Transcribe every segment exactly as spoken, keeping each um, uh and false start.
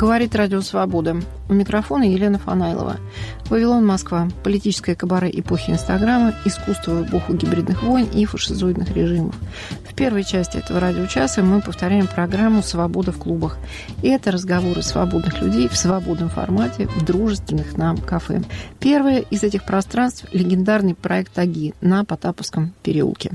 Говорит Радио Свобода. У микрофона Елена Фанайлова. Вавилон, Москва. Политическое кабаре эпохи Инстаграма, искусство в эпоху гибридных войн и фашизоидных режимов. В первой части этого радиочаса мы повторяем программу «Свобода в клубах». И это разговоры свободных людей в свободном формате в дружественных нам кафе. Первое из этих пространств – легендарный проект «Аги» на Потаповском переулке.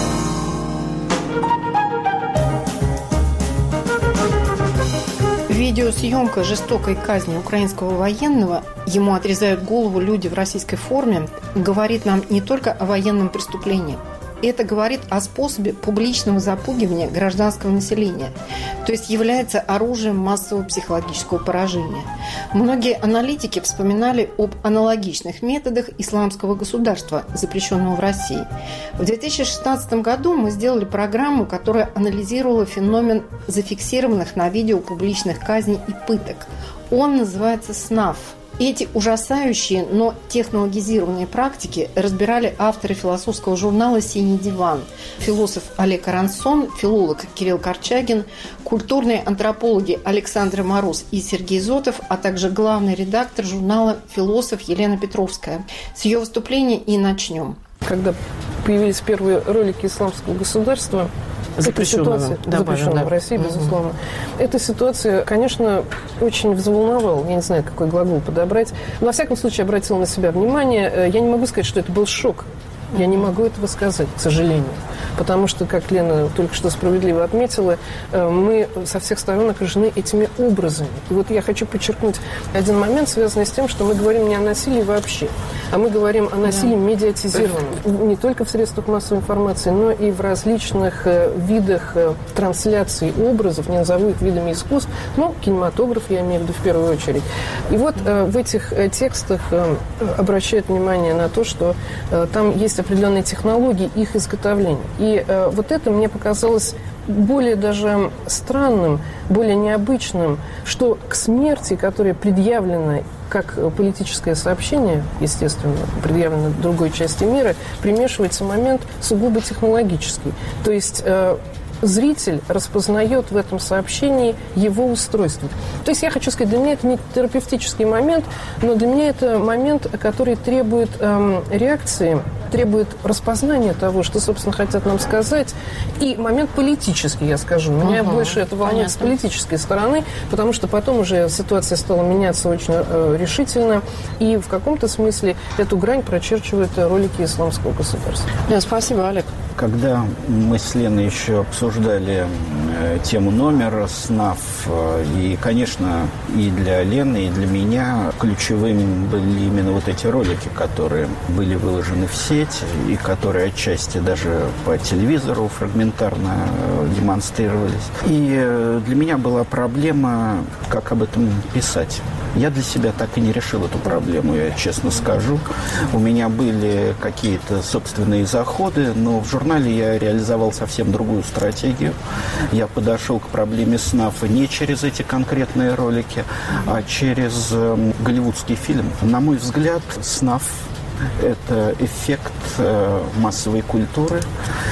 Видеосъемка жестокой казни украинского военного, ему отрезают голову люди в российской форме, говорит нам не только о военном преступлении. Это говорит о способе публичного запугивания гражданского населения, то есть является оружием массового психологического поражения. Многие аналитики вспоминали об аналогичных методах исламского государства, запрещенного в России. В две тысячи шестнадцатом году мы сделали программу, которая анализировала феномен зафиксированных на видео публичных казней и пыток. Он называется СНАФ. Эти ужасающие, но технологизированные практики разбирали авторы философского журнала «Синий диван», философ Олег Арансон, филолог Кирилл Корчагин, культурные антропологи Александр Мороз и Сергей Зотов, а также главный редактор журнала «Философ» Елена Петровская. С ее выступления и начнем. Когда появились первые ролики исламского государства, запрещенного, ситуация, да, запрещенного да. в России, безусловно. Mm-hmm. Эта ситуация, конечно, очень взволновала. Я не знаю, какой глагол подобрать. Но, во всяком случае, обратила на себя внимание. Я не могу сказать, что это был шок. Я не могу этого сказать, к сожалению. Потому что, как Лена только что справедливо отметила, мы со всех сторон окружены этими образами. И вот я хочу подчеркнуть один момент, связанный с тем, что мы говорим не о насилии вообще, а мы говорим о насилии да. медиатизированном. Не только в средствах массовой информации, но и в различных видах трансляций образов, не назову их видами искусств, но кинематограф, я имею в виду в первую очередь. И вот в этих текстах обращают внимание на то, что там есть определенные технологии их изготовления. И э, вот это мне показалось более даже странным, более необычным, что к смерти, которая предъявлена как политическое сообщение, естественно, предъявлено другой части мира, примешивается момент сугубо технологический. То есть э, зритель распознает в этом сообщении его устройство. То есть я хочу сказать, для меня это не терапевтический момент, но для меня это момент, который требует эм, реакции, требует распознания того, что, собственно, хотят нам сказать, и момент политический, я скажу. Меня угу, больше это волнует с политической стороны, потому что потом уже ситуация стала меняться очень э, решительно, и в каком-то смысле эту грань прочерчивают ролики исламского государства. Да, спасибо, Олег. Когда мы с Леной еще обсуждали э, тему номера СНАФ, э, и, конечно, и для Лены, и для меня ключевыми были именно вот эти ролики, которые были выложены в сеть, и которые отчасти даже по телевизору фрагментарно э, демонстрировались. И э, для меня была проблема, как об этом писать. Я для себя так и не решил эту проблему, я честно скажу. У меня были какие-то собственные заходы, но в журнале я реализовал совсем другую стратегию. Я подошел к проблеме СНАФа не через эти конкретные ролики, а через э, голливудский фильм. На мой взгляд, СНАФ – это эффект э, массовой культуры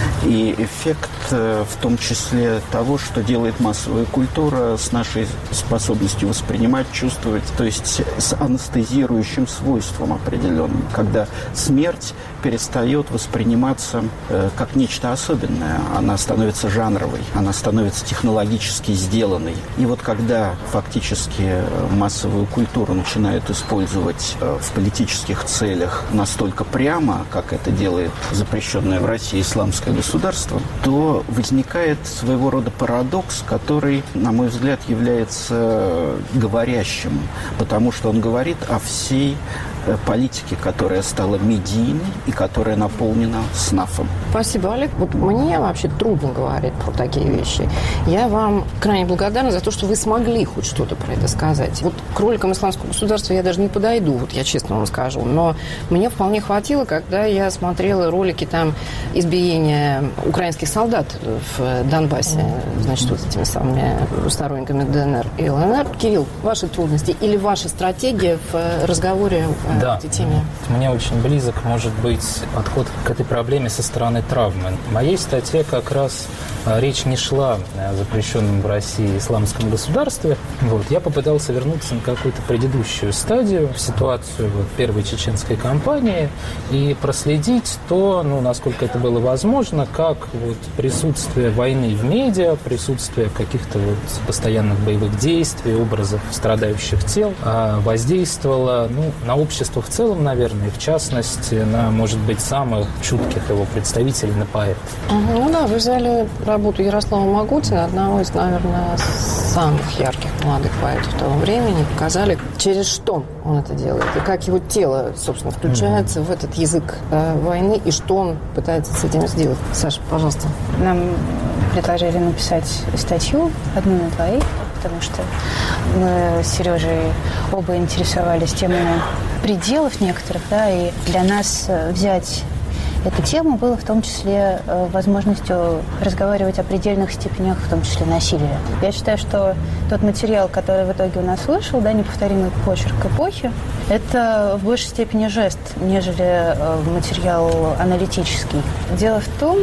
и эффект э, в том числе того, что делает массовая культура с нашей способностью воспринимать, чувствовать, то есть с анестезирующим свойством определенным, когда смерть перестает восприниматься э, как нечто особенное, она становится жанровой, она становится технологически сделанной. И вот когда фактически массовую культуру начинают использовать э, в политических целях настолько прямо, как это делает запрещенное в России исламское государство, то возникает своего рода парадокс, который, на мой взгляд, является говорящим, потому что он говорит о всей политики, которая стала медийной и которая наполнена СНАФом. Спасибо, Олег. Вот мне вообще трудно говорить про такие вещи. Я вам крайне благодарна за то, что вы смогли хоть что-то про это сказать. Вот к роликам исламского государства я даже не подойду, вот я честно вам скажу. Но мне вполне хватило, когда я смотрела ролики там избиения украинских солдат в Донбассе, значит, вот этими самыми сторонниками ДНР и ЛНР. Кирилл, ваши трудности или ваша стратегия в разговоре да. к этой теме? Мне очень близок, может быть, подход к этой проблеме со стороны травмы. В моей статье как раз речь не шла о запрещенном в России исламском государстве. Вот. Я попытался вернуться на какую-то предыдущую стадию, в ситуацию вот, первой чеченской кампании, и проследить то, ну, насколько это было возможно, как вот, присутствие войны в медиа, присутствие каких-то вот, постоянных боевых действий, образов страдающих тел воздействовало ну, на общество в целом, наверное, и в частности на, может быть, самых чутких его представителей, на поэтов. Ну да, вы взяли работу Ярослава Магутина, одного из, наверное, самых ярких молодых поэтов того времени, показали, через что он это делает, и как его тело, собственно, включается mm-hmm. в этот язык э, войны, и что он пытается с этим сделать. Саша, пожалуйста. Нам предложили написать статью одну на двоих, потому что мы с Сережей оба интересовались темой пределов некоторых, да, и для нас взять эту тему было в том числе возможностью разговаривать о предельных степенях, в том числе насилия. Я считаю, что тот материал, который в итоге у нас вышел, да, неповторимый почерк эпохи, это в большей степени жест, нежели материал аналитический. Дело в том,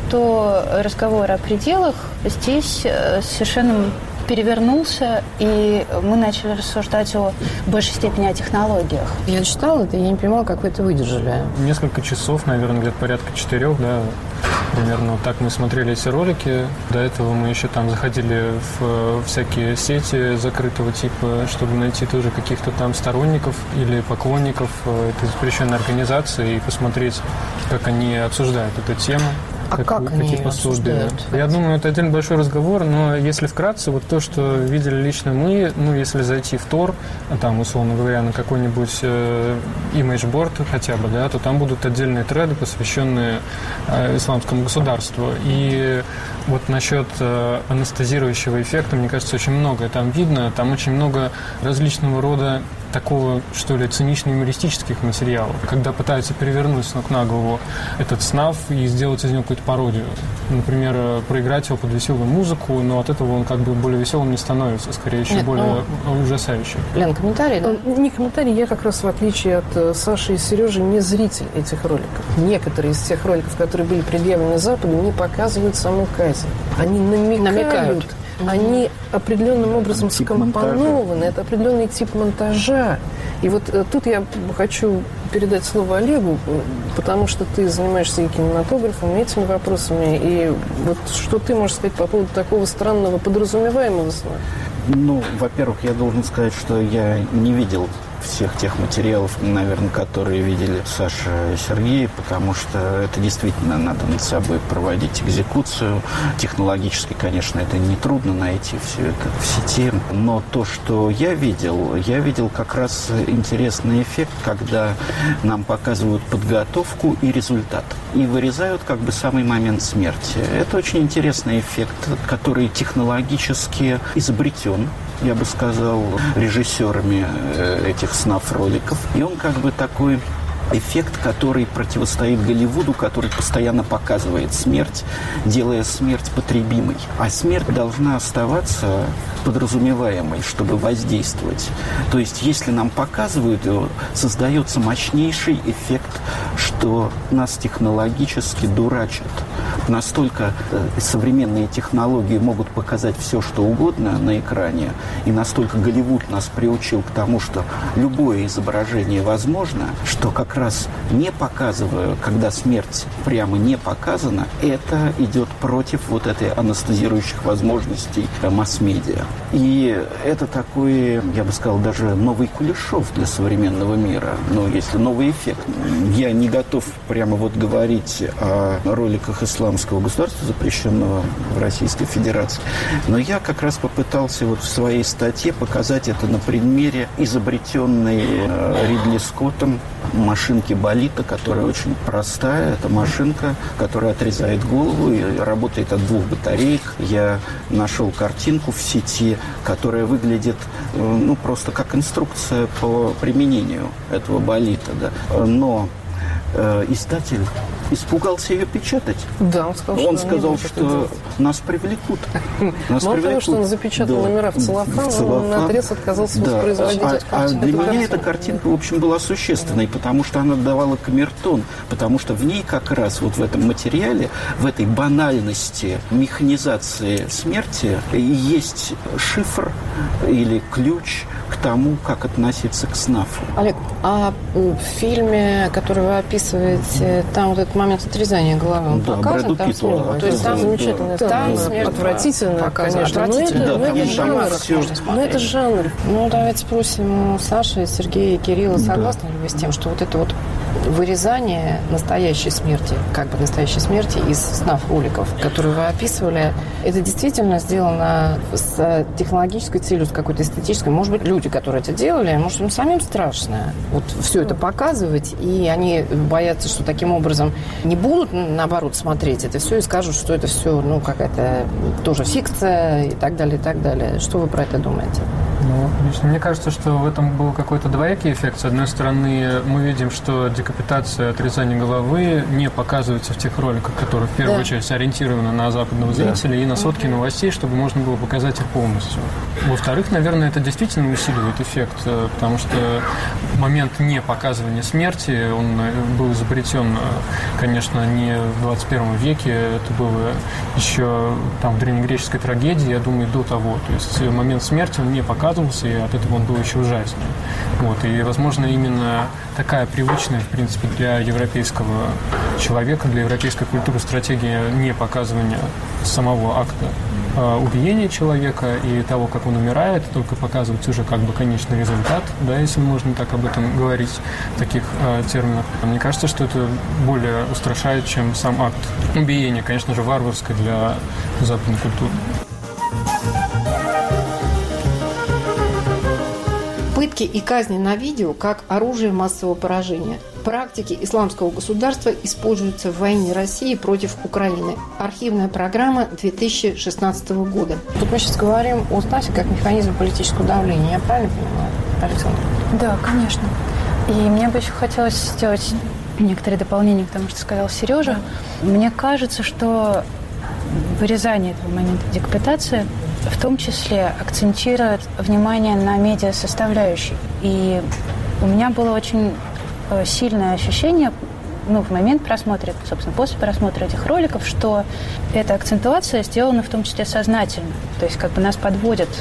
что разговор о пределах здесь совершенно перевернулся, и мы начали рассуждать о большей степени о технологиях. Я читала это, я не понимала, как вы это выдержали. Несколько часов, наверное, где-то порядка четырех, да, примерно вот так мы смотрели эти ролики. До этого мы еще там заходили в всякие сети закрытого типа, чтобы найти тоже каких-то там сторонников или поклонников этой запрещенной организации и посмотреть, как они обсуждают эту тему. А как, как они какие пособия. Я думаю, это отдельно большой разговор, но если вкратце, вот то, что видели лично мы, ну, если зайти в Тор, там, условно говоря, на какой-нибудь э, имейджборд хотя бы, да, то там будут отдельные треды, посвященные э, исламскому государству. И вот насчет э, анестезирующего эффекта, мне кажется, очень многое там видно. Там очень много различного рода такого, что ли, цинично-юмористических материалов, когда пытаются перевернуть с ног на голову этот СНАФ и сделать из него какую-то пародию. Например, проиграть его под веселую музыку, но от этого он как бы более веселым не становится, скорее еще Нет, более ну... ужасающим. Лен, комментарий, да? Не комментарий, я как раз, в отличие от Саши и Сережи, не зритель этих роликов. Некоторые из тех роликов, которые были предъявлены Западу, не показывают саму казнь. Они намекают. намекают. Они определенным образом тип скомпонованы. Монтажа. Это определенный тип монтажа. И вот э, тут я хочу передать слово Олегу, потому что ты занимаешься и кинематографом, и этими вопросами. И вот что ты можешь сказать по поводу такого странного подразумеваемого сна? Ну, во-первых, я должен сказать, что я не видел всех тех материалов, наверное, которые видели Саша и Сергей, потому что это действительно надо над собой проводить экзекуцию. Технологически, конечно, это нетрудно найти все это в сети, но то, что я видел, я видел как раз интересный эффект, когда нам показывают подготовку и результат, и вырезают как бы самый момент смерти. Это очень интересный эффект, который технологически изобретен, я бы сказал, режиссерами этих снаф-роликов. И он как бы такой эффект, который противостоит Голливуду, который постоянно показывает смерть, делая смерть потребимой. А смерть должна оставаться подразумеваемой, чтобы воздействовать. То есть, если нам показывают его, создается мощнейший эффект, что нас технологически дурачат. Настолько современные технологии могут показать все, что угодно на экране, и настолько Голливуд нас приучил к тому, что любое изображение возможно, что как раз не показывая, когда смерть прямо не показана, это идет против вот этой анестезирующих возможностей масс-медиа. И это такой, я бы сказал, даже новый Кулешов для современного мира. Ну, если новый эффект. Я не готов прямо вот говорить о роликах исламского государства, запрещенного в Российской Федерации. Но я как раз попытался вот в своей статье показать это на примере изобретенной Ридли Скоттом машинки Болита, которая очень простая. Это машинка, которая отрезает голову и работает от двух батареек. Я нашел картинку в сети, которая выглядит ну, просто как инструкция по применению этого Болита. Да. Но э, издатель испугался ее печатать. Да, он сказал, он что, сказал, что нас привлекут. Нас Мало привлекут. того, что он запечатал да. номера в целлофан, в целлофан, он наотрез отказался да. воспроизводить а, эту а картину. для меня эта картинка, в общем, была существенной, да. потому что она давала камертон, потому что в ней как раз вот в этом материале, в этой банальности механизации смерти есть шифр или ключ к тому, как относиться к снафу. Олег, а в фильме, который вы описываете, там вот этот момент отрезания головы, он да, показан? Там снова, то есть там да, замечательная да, там да, смерть отвратительно, конечно. Отвратительно. Но это, да, но это жанр. Все... Но это жанр. Ну, давайте спросим у Саши, Сергея и Кирилла, согласны да. ли вы с тем, что вот это вот вырезание настоящей смерти, как бы настоящей смерти из снов роликов, которые вы описывали, это действительно сделано с технологической целью, с какой-то эстетической? Может быть, люди, которые это делали, может, им самим страшно вот все это показывать, и они боятся, что таким образом не будут, наоборот, смотреть это все и скажут, что это все, ну, какая-то тоже фикция и так далее, и так далее. Что вы про это думаете? Ну, лично мне кажется, что в этом был какой-то двоякий эффект. С одной стороны, мы видим, что декапитация, отрезание головы не показывается в тех роликах, которые в первую да. очередь ориентированы на западного зрителя да. и на сводки угу. новостей, чтобы можно было показать их полностью. Во-вторых, наверное, это действительно усиливает эффект, потому что момент не показывания смерти, он был изобретен, конечно, не в двадцать первом веке, это было еще там в древнегреческой трагедии, я думаю, до того. То есть момент смерти он не показывался, и от этого он был еще ужаснее. Вот. И, возможно, именно такая привычная, в принципе, для европейского человека, для европейской культуры стратегия не показывания самого акта э, убиения человека и того, как он умирает, только показывать уже как бы конечный результат, да, если можно так об этом говорить в таких э, терминах. Мне кажется, что это более устрашает, чем сам акт убиения, конечно же, варварской для западной культуры. Пытки и казни на видео как оружие массового поражения. Практики исламского государства используются в войне России против Украины. Архивная программа две тысячи шестнадцатого года. Тут мы сейчас говорим о СНАФе как механизм политического давления. Я правильно понимаю, Александр? Да, конечно. И мне бы еще хотелось сделать некоторые дополнения к тому, что сказал Сережа. Мне кажется, что вырезание этого момента декапитации в том числе акцентирует внимание на медиа-составляющей. И у меня было очень сильное ощущение, ну, в момент просмотра, собственно, после просмотра этих роликов, что эта акцентуация сделана в том числе сознательно. То есть как бы нас подводят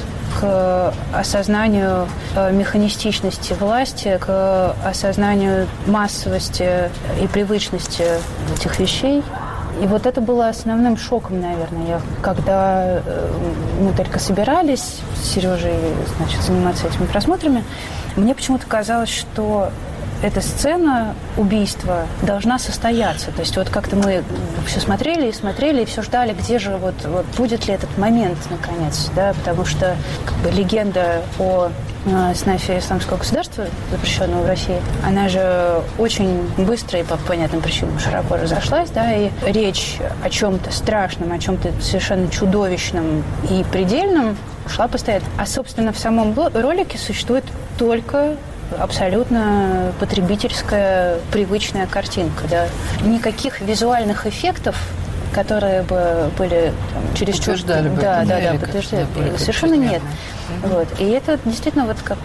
к осознанию механистичности власти, к осознанию массовости и привычности этих вещей. И вот это было основным шоком, наверное. Я, когда мы только собирались с Сережей, значит, заниматься этими просмотрами, мне почему-то казалось, что эта сцена убийства должна состояться. То есть вот как-то мы все смотрели и смотрели, и все ждали, где же вот, вот будет ли этот момент, наконец, да, потому что как бы легенда о э, СНАФе исламского государства, запрещенного в России, она же очень быстро и по понятным причинам широко разошлась, да, и речь о чем-то страшном, о чем-то совершенно чудовищном и предельном шла постоянно. А, собственно, в самом ролике существует только абсолютно потребительская, привычная картинка. Да. Никаких визуальных эффектов, которые бы были там, чересчур... Подтверждали бы. Да, да, да, подтверждали. Совершенно нет. Вот. И это действительно, вот как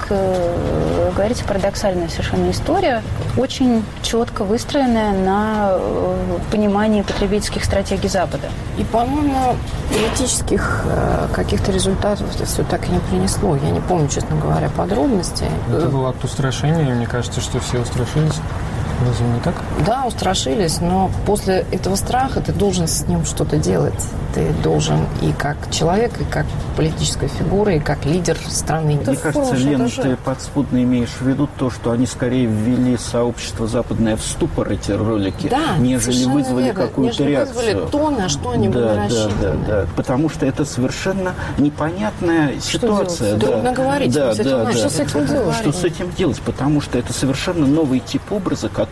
э, говорится, парадоксальная совершенно история, очень четко выстроенная на э, понимании потребительских стратегий Запада. И, по-моему, политических э, каких-то результатов это все так и не принесло. Я не помню, честно говоря, подробностей. Это был акт устрашения, мне кажется, что все устрашились. Разве не так? Да, устрашились, но после этого страха ты должен с ним что-то делать. Ты должен и как человек, и как политическая фигура, и как лидер страны. Мне кажется, Лена, ты подспудно имеешь в виду то, что они скорее ввели сообщество западное в ступор, эти ролики, да, нежели вызвали верно. какую-то нежели реакцию. Вызвали то, на что они да, были да, рассчитаны. Да, да, да. Потому что это совершенно непонятная что ситуация. Да. Трудно говорить. Да, с этим, да, да. Что с этим делать? Что с этим делать? Потому что это совершенно новый тип образа, который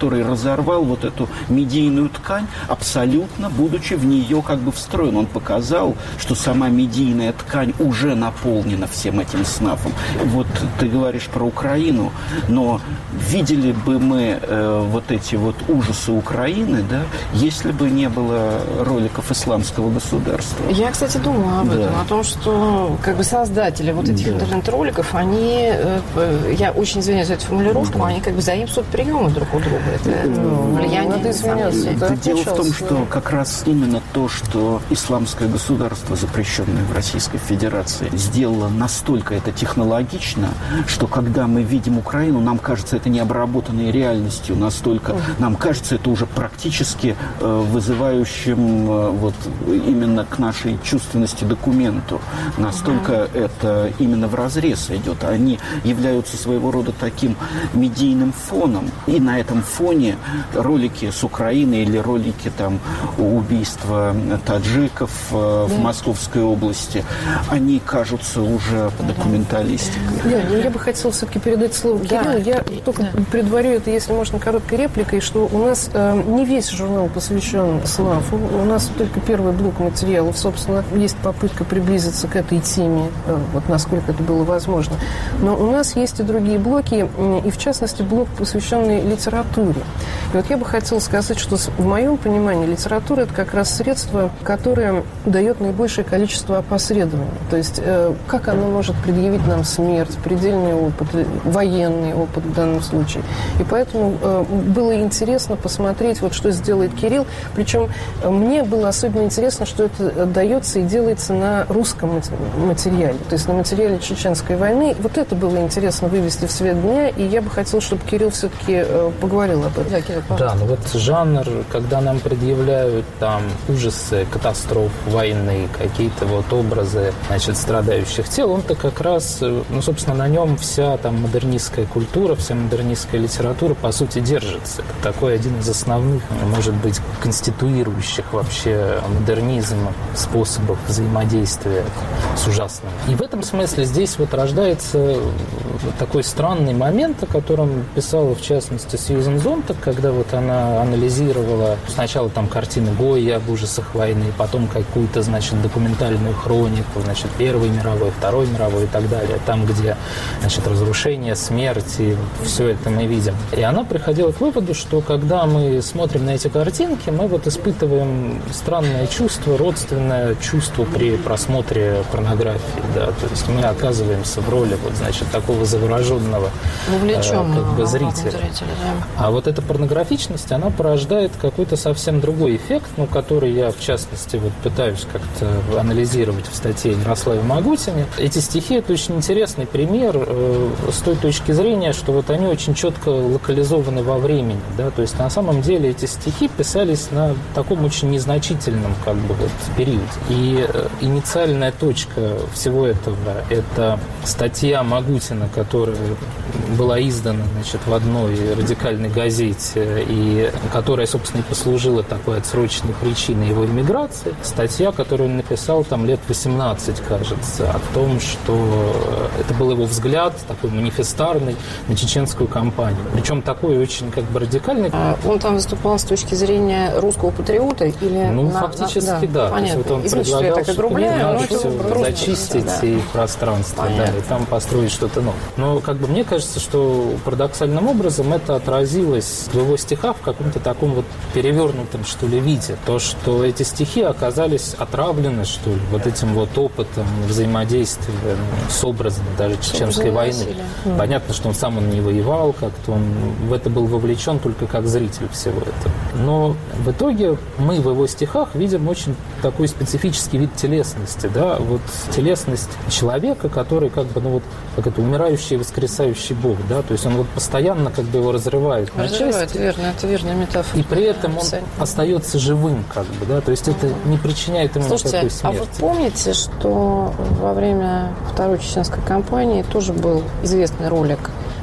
который разорвал вот эту медийную ткань, абсолютно будучи в нее как бы встроен. Он показал, что сама медийная ткань уже наполнена всем этим снафом. Вот ты говоришь про Украину, но видели бы мы э, вот эти вот ужасы Украины, да, если бы не было роликов исламского государства. Я, кстати, думала об да. этом, о том, что как бы создатели вот этих да. интернет-роликов, они, э, я очень извиняюсь за эту формулировку, да. они как бы заимствуют приемы друг у друга. Это ну, влияние. Надо извиняться. Да, да, дело в том, что как раз именно то, что исламское государство, запрещенное в Российской Федерации, сделало настолько это технологично, что когда мы видим Украину, нам кажется это необработанной реальностью, настолько нам кажется это уже практически э, вызывающим э, вот именно к нашей чувственности документу. Настолько mm-hmm. это именно вразрез идет. Они являются своего рода таким медийным фоном. И на этом фоне ролики с Украины или ролики там убийства таджиков э, mm-hmm. в Московской области, они кажутся уже документалистикой. Да, я бы хотела все-таки передать слово Кириллу. Да. Я только да. предварю это, если можно, короткой репликой, что у нас э, не весь журнал посвящен СНАФу. У нас только первый блок материалов. Собственно, есть попытка приблизиться к этой теме, э, вот насколько это было возможно. Но у нас есть и другие блоки, э, и в частности блок, посвященный литературе. И вот я бы хотела сказать, что в моем понимании литература – это как раз средство, которое дает наибольшее количество опосредований. То есть, э, как оно может предъявить нам смерть, предельный опыт, военный опыт в данном случае. И поэтому э, было интересно посмотреть, вот что сделает Кирилл. Причем э, мне было особенно интересно, что это дается и делается на русском материале, то есть на материале Чеченской войны. Вот это было интересно вывести в свет дня, и я бы хотела, чтобы Кирилл все-таки э, поговорил об этом. Да, Кирилл, да, ну вот жанр, когда нам предъявляют там ужасы, катастроф, войны, какие-то вот образы, значит, страдающих тел, он-то как раз, ну, собственно, на нем вся там модернистская культура, вся модернистская литература, по сути, держится. Это такой один из основных, может быть, конституирующих вообще модернизм способов взаимодействия с ужасным. И в этом смысле здесь вот рождается такой странный момент, о котором писала, в частности, Сьюзен Зонтаг, когда вот она анализировала сначала там картины Гойи об ужасах войны, потом какую-то, значит, документальную хронику, значит, Первой мировой, Второй мировой и так далее, там, где, значит, разрушение, смерть, и все это мы видим. И она приходила к выводу, что когда мы смотрим на эти картинки, мы вот испытываем странное чувство, родственное чувство при просмотре порнографии, да, то есть мы оказываемся в роли, вот, значит, такого завороженного э, как бы зрителя. зрителя да. А вот эта порнографичность, она порождает какой-то совсем другой эффект, ну, который я, в частности, вот пытаюсь как-то анализировать в статье Ярослава Магутине. Эти стихи – это очень интересный пример э, с той точки зрения, что вот они очень четко локализованы во времени, да, то есть на самом деле эти стихи писались на таком очень незначительном как бы вот периоде. И э, инициальная точка всего этого – это статья Магутина, которая была издана, значит, в одной радикальной газете, и которая, собственно, и послужила такой отсроченной причиной его эмиграции. Статья, которую он написал там лет восемнадцать, кажется, о том, что это был его взгляд, такой манифестарный, на чеченскую кампанию. Причем такой очень как бы радикальный. А он там выступал с точки зрения русского патриота? Или ну, на, фактически, на, да. да. Понятно. Вот он Извините, предлагал, что я так огрубляю, но все это зачистить да. и пространство, да, и там построить что-то новое. Но как бы мне кажется, что парадоксальным образом это отразилось в его стихах в каком-то таком вот перевернутом, что ли, виде. То, что эти стихи оказались отравлены, что ли, вот этим вот опытом взаимодействия ну, с образом даже чеченской войны. Mm. Понятно, что он сам он не воевал, как-то он в это был вовлечен только как зритель всего этого. Но в итоге мы в его стихах видим очень такой специфический вид телесности, да, вот телесность человека, который как бы, ну вот, как это, умирающий и воскресающий Бог, да, то есть он вот постоянно как бы его разрывает на разрывает, части. верно, это верная метафора. И при этом он остается живым, как бы, да, то есть это не причиняет ему Слушайте, никакой смерти. а вы помните, что во время Второй чеченской кампании тоже был известный ролик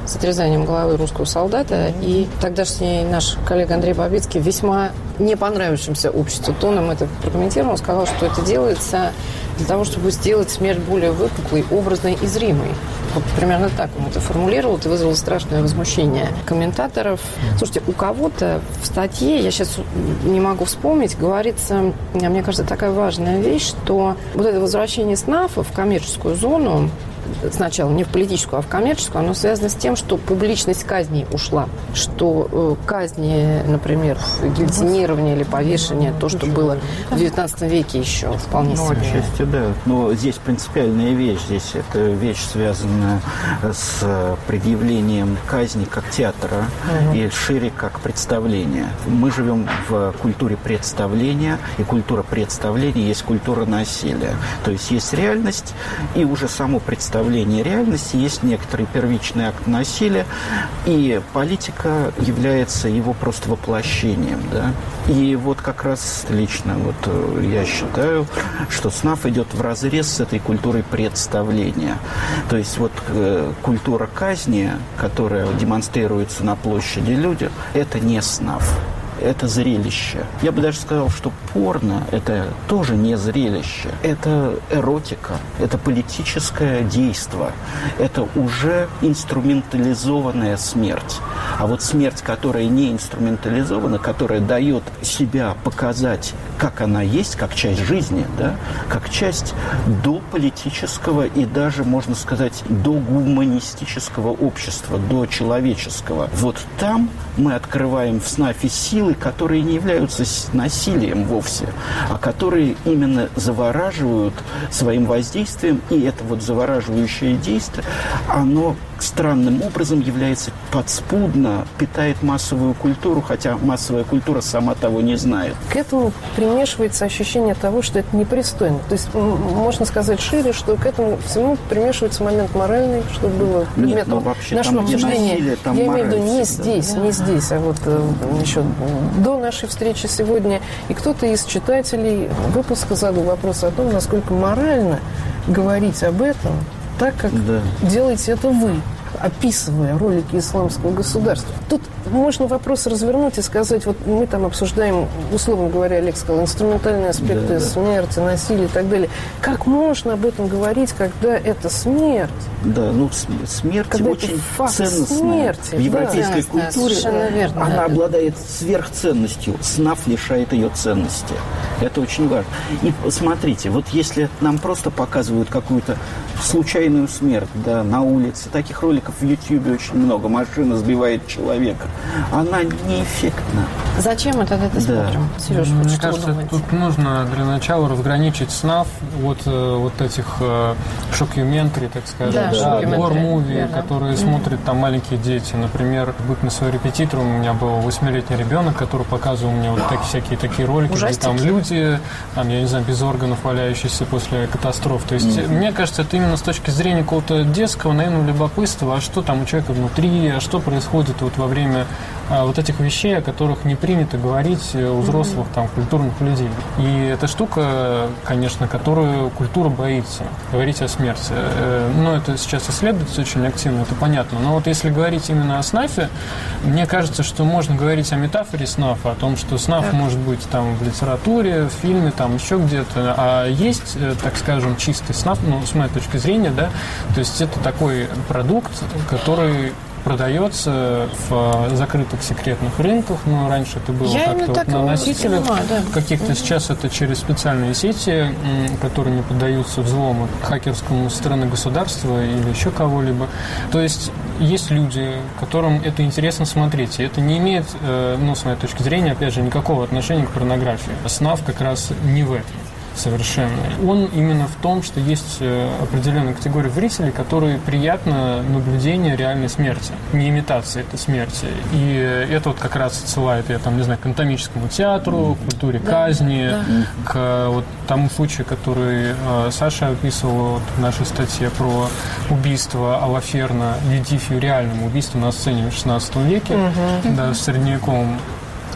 с отрезанием головы русского солдата. И тогдашний наш коллега Андрей Бабицкий весьма не понравившимся обществу тоном это прокомментировал. Он сказал, что это делается для того, чтобы сделать смерть более выпуклой, образной и зримой. Вот примерно так он это формулировал. Это вызвало страшное возмущение комментаторов. Слушайте, у кого-то в статье, я сейчас не могу вспомнить, говорится, мне кажется, такая важная вещь, что вот это возвращение СНАФа в коммерческую зону, сначала не в политическую, а в коммерческую, оно связано с тем, что публичность казней ушла. Что э, казни, например, гильотинирование или повешение, то, что было в девятнадцатом веке еще вполне себе. Ну, отчасти, да. Но здесь принципиальная вещь. Здесь эта вещь связана с предъявлением казни как театра угу. и шире как представления. Мы живем в культуре представления, и культура представления есть культура насилия. То есть есть реальность, и уже само представление реальности есть некоторый первичный акт насилия, и политика является его просто воплощением. Да? И вот как раз лично вот я считаю, что СНАФ идет вразрез с этой культурой представления. То есть вот э, культура казни, которая демонстрируется на площади людям, это не СНАФ. Это зрелище. Я бы даже сказал, что порно – это тоже не зрелище. Это эротика, это политическое действо. Это уже инструментализованная смерть. А вот смерть, которая не инструментализована, которая дает себя показать, как она есть, как часть жизни, да, как часть до политического и даже, можно сказать, до гуманистического общества, до человеческого. Вот там мы открываем в СНАФе силы, которые не являются насилием вовсе, а которые именно завораживают своим воздействием, и это вот завораживающее действие, оно странным образом является подспудно, питает массовую культуру, хотя массовая культура сама того не знает. К этому примешивается ощущение того, что это непристойно. То есть можно сказать шире, что к этому всему примешивается момент моральный, что было предметом Нет, ну, вообще, нашего обсуждения. Насилие, там Я имею в виду не всегда. здесь, не здесь, а вот еще до нашей встречи сегодня. И кто-то из читателей выпуска задал вопрос о том, насколько морально говорить об этом, так как да. делаете это вы, описывая ролики исламского государства. Тут можно вопрос развернуть и сказать, вот мы там обсуждаем, условно говоря, Олег сказал, инструментальные аспекты да, да. смерти, насилия и так далее. Как можно об этом говорить, когда это смерть? Да, ну смерть когда очень ценностная. Смерти, в европейской да, культуре верно, она да. обладает сверхценностью. СНАФ лишает ее ценности. Это очень важно. И смотрите, вот если нам просто показывают какую-то случайную смерть, да, на улице, таких роликов в Ютьюбе очень много, машина сбивает человека, она неэффектна. Зачем мы тогда это да. смотрим? Сереж, вот Мне что кажется, думаете? тут нужно для начала разграничить СНАФ от э, вот этих э, шокюментари, так скажем, да, да, да, гор-муви, да. которые mm-hmm. смотрят там маленькие дети. Например, бык своим репетитором, у меня был восьмилетний ребенок, который показывал мне вот так, всякие такие ролики, Ужастики. где там люди, там, я не знаю, без органов, валяющиеся после катастроф. То есть, mm-hmm. мне кажется, это именно с точки зрения какого-то детского, наверное, любопытства, а что там у человека внутри, а что происходит вот во время а, вот этих вещей, о которых не принято говорить у взрослых, там, культурных людей. И эта штука, конечно, которую культура боится, говорить о смерти. Но это сейчас исследуется очень активно, это понятно. Но вот если говорить именно о СНАФе, мне кажется, что можно говорить о метафоре СНАФа, о том, что СНАФ так. может быть там в литературе, в фильме, там еще где-то, а есть, так скажем, чистый СНАФ, ну, с моей точки зрения, да, то есть это такой продукт, который продается в закрытых секретных рынках. Ну, раньше это было Я как-то вот на носителях понимаю, да. каких-то. Сейчас это через специальные сети, которые не поддаются взлому хакерскому со стороны государства или еще кого-либо. То есть есть люди, которым это интересно смотреть. И это не имеет, ну, с моей точки зрения, опять же, никакого отношения к порнографии. СНАФ как раз не в этом. Совершенно. Он именно в том, что есть определенная категория зрителей, которые приятно наблюдение реальной смерти, не имитация этой смерти. И это вот как раз отсылает, я там, не знаю, к анатомическому театру, к культуре да, казни, да. к вот тому случаю, который э, Саша описывал вот, в нашей статье про убийство Алаферна, Ледифию, реальному убийству на сцене в шестнадцатом веке, угу. да, в средневековом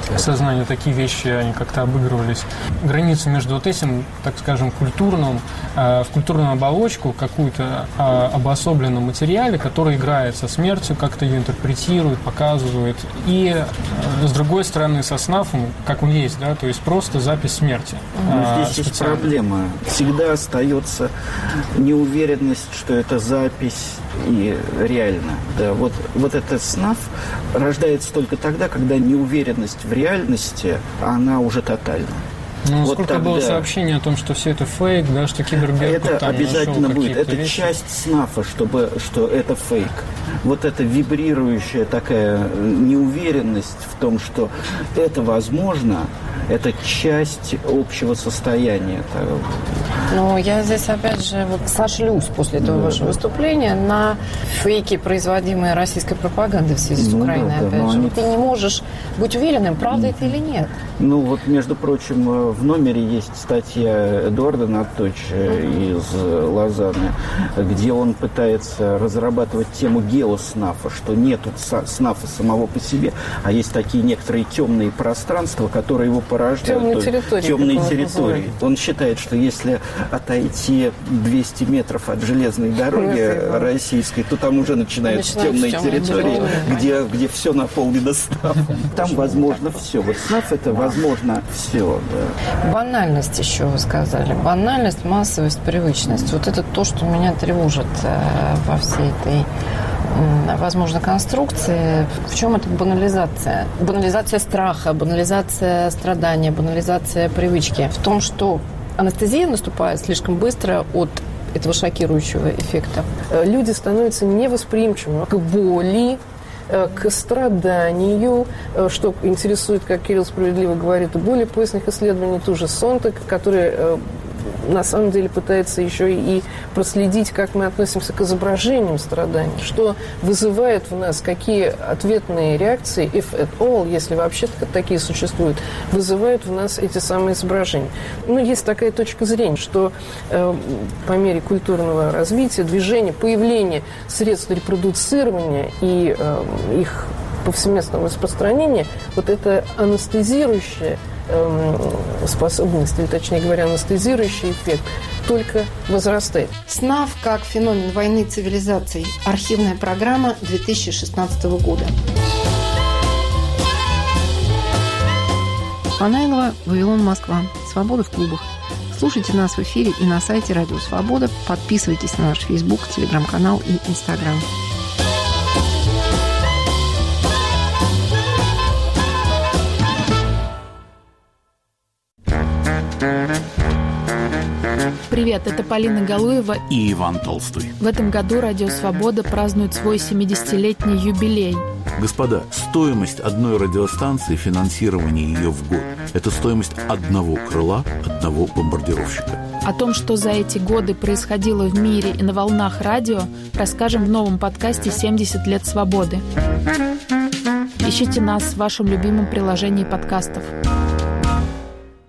сознания такие вещи, они как-то обыгрывались. Границу между вот этим, так скажем, культурным, в культурную оболочку, какую-то обособленном материале, который играет со смертью, как-то ее интерпретирует, показывает. И, с другой стороны, со снафом, как он есть, да, то есть просто запись смерти. Но здесь есть проблема. Всегда остается неуверенность, что это запись и реально. Да, вот, вот этот снаф рождается только тогда, когда неуверенность в реальности, она уже тотальна. Ну, вот сколько тогда... было сообщений о том, что все это фейк, да, что Киберберг это там обязательно будет. Это вещи. часть снафа, чтобы, что это фейк. Вот эта вибрирующая такая неуверенность в том, что это возможно, это часть общего состояния. Ну, я здесь, опять же, вот сошлюсь после этого да, вашего да. выступления на фейки, производимые российской пропагандой в связи с ну, Украиной, да, опять да, же. Они... Ты не можешь быть уверенным, правда это или нет. Ну, вот, между прочим, в номере есть статья Эдуарда Наточа uh-huh. из Лозанны, где он пытается разрабатывать тему геоснафа, что нету снафа самого по себе, а есть такие некоторые темные пространства, которые его порождают. Темные территории. Темные территории. Он считает, что если отойти двести метров от железной дороги ну, российской, то там уже начинаются темные территории, где, где все наполнено снафом. Там возможно все. Вот снаф это возможно все. Да. Банальность еще вы сказали. Банальность, массовость, привычность. Вот это то, что меня тревожит э, во всей этой возможно, конструкции. В чем это банализация? Банализация страха, банализация страдания, банализация привычки. В том, что анестезия наступает слишком быстро от этого шокирующего эффекта. Люди становятся невосприимчивыми к боли, к страданию, что интересует, как Кирилл справедливо говорит, у более поздних исследований ту же Сонтак, которая на самом деле пытается еще и проследить, как мы относимся к изображениям страданий, что вызывает в нас, какие ответные реакции, if at all, если вообще такие существуют, вызывают в нас эти самые изображения. Ну, есть такая точка зрения, что э, по мере культурного развития, движения, появления средств репродуцирования и э, их повсеместного распространения, вот это анестезирующее способность, или точнее говоря, анестезирующий эффект только возрастает. СНАФ как феномен войны цивилизаций. Архивная программа две тысячи шестнадцатого года. Панайлова, Вавилон, Москва. Свобода в клубах. Слушайте нас в эфире и на сайте Радио Свобода. Подписывайтесь на наш Фейсбук, Телеграм-канал и Инстаграм. Привет, это Полина Галуева и Иван Толстой. В этом году Радио Свобода празднует свой семидесятилетний юбилей. Господа, стоимость одной радиостанции, финансирование ее в год – это стоимость одного крыла, одного бомбардировщика. О том, что за эти годы происходило в мире и на волнах радио, расскажем в новом подкасте «семьдесят лет свободы». Ищите нас в вашем любимом приложении подкастов.